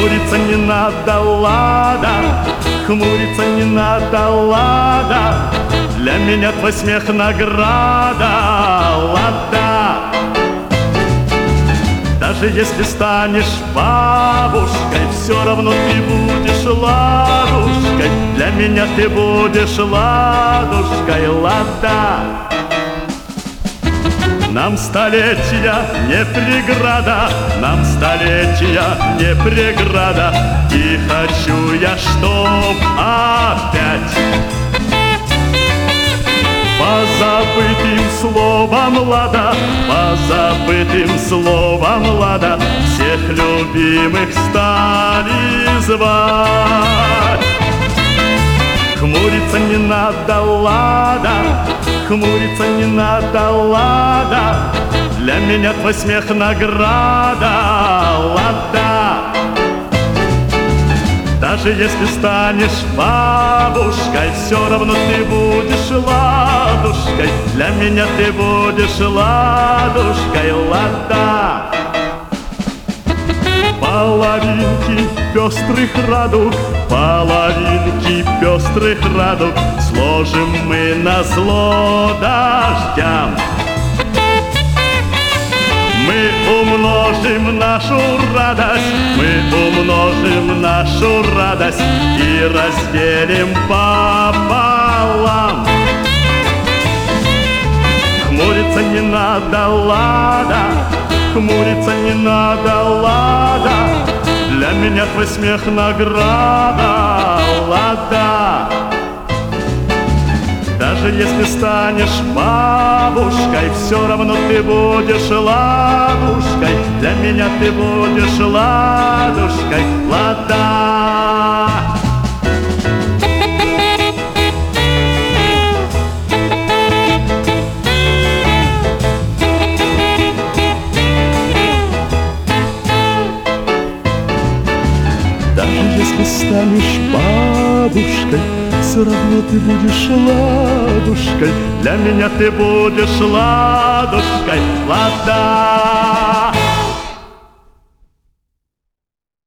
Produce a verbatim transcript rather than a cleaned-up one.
Хмуриться не надо, лада, хмуриться не надо, лада. Для меня твой смех награда, лада. Даже если станешь бабушкой, все равно ты будешь ладушкой. Для меня ты будешь ладушкой, лада. Нам столетия не преграда, нам столетия не преграда. И хочу я, чтоб опять позабытым словом лада, позабытым словом лада всех любимых стали звать. Хмуриться не надо, лада, хмуриться не надо, лада. Для меня твой смех награда, лада. Даже если станешь бабушкой, все равно ты будешь ладушкой. Для меня ты будешь ладушкой, лада. Половинки пестрых радуг, половинки пестрых радуг сложим мы назло дождям. Мы умножим нашу радость, мы умножим нашу радость и разделим пополам. Хмуриться не надо, лада, хмуриться не надо, лада. Для меня твой смех награда, лада. Даже если станешь бабушкой, все равно ты будешь ладушкой. Для меня ты будешь ладушкой, лада. Даже если станешь бабушкой, все равно ты будешь ладушкой. Для меня ты будешь ладушкой, лада.